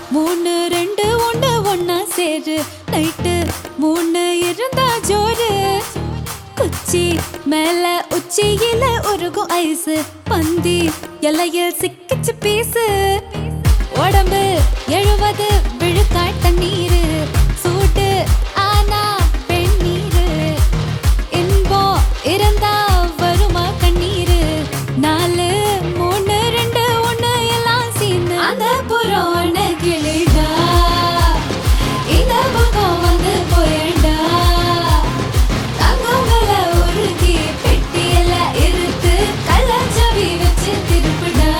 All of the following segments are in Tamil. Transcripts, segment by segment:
மூணு ரெண்டு ஒண்ணு ஒன்னா சேரு நைட்டு மூணு இருந்தா ஜோரு குச்சி மேல உச்சியில உருகும் ஐஸ் பந்தி எல்லையில் சிக்கிச்சு பீசு உடம்பு 70 விழுக்காட் தண்ணீரு சூட்டு ஆனா பெண்ணீரு இன்பம் இருந்தா வருமா கண்ணீரு 4 3 2 1 எல்லாம் சீனு அந்த புறோன கிளிடா இந்த பக்கம் வந்து போயண்டா தங்கங்கள உருகி பெட்டியில இருக்கு கள்ளச்சவி வச்சு திருப்பிடா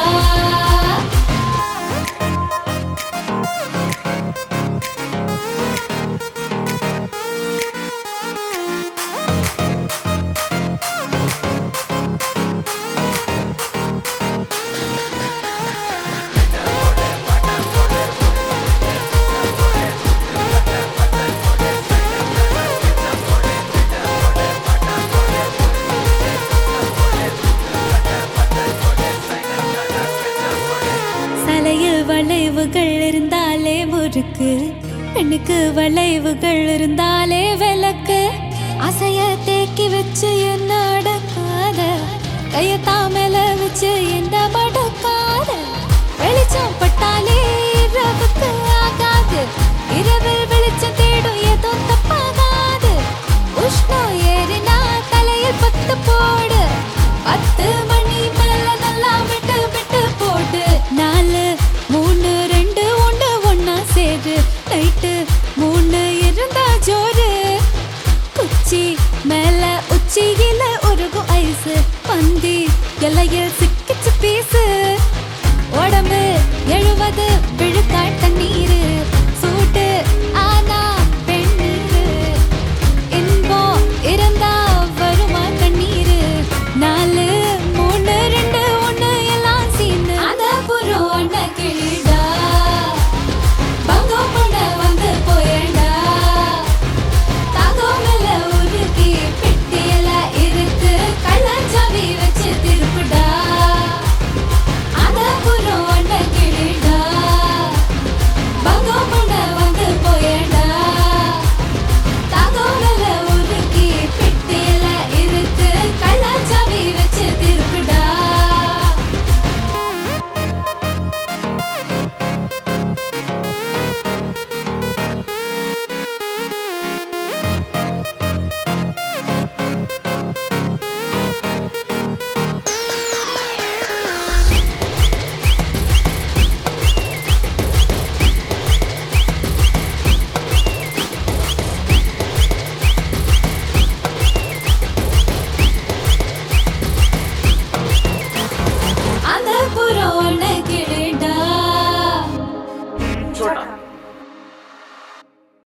தலையில் வளைவுகள் இருந்தாலே முறுக்கு பெண்ணுக்கு வளைவுகள் இருந்தாலே விளக்கு அசைய தேக்கி வச்சு என்ன அடக்காத கையத்தான் மேல வச்சு என்ன மடக்காத வெளிச்சம் பட்டாலே இரவுக்கு ஆகாது இரவில் வெளிச்சம் தேடும் ஏதோ தப்பாகாது உஷ்ணம் ஏறினா தலையில் 10 போடு 10 மணி மேல நல்லா விட்டு விட்டு போடு 4 3 2 1 ஒன்னா சேரு நைட்டு 3 இருந்தா ஜோரு குச்சி மேல உச்சியில உருகும் ஐஸ் பந்தி எல்லையில் சிக்கிச்சு பீசு உடம்பு 70 விழுக்காட் தண்ணீரு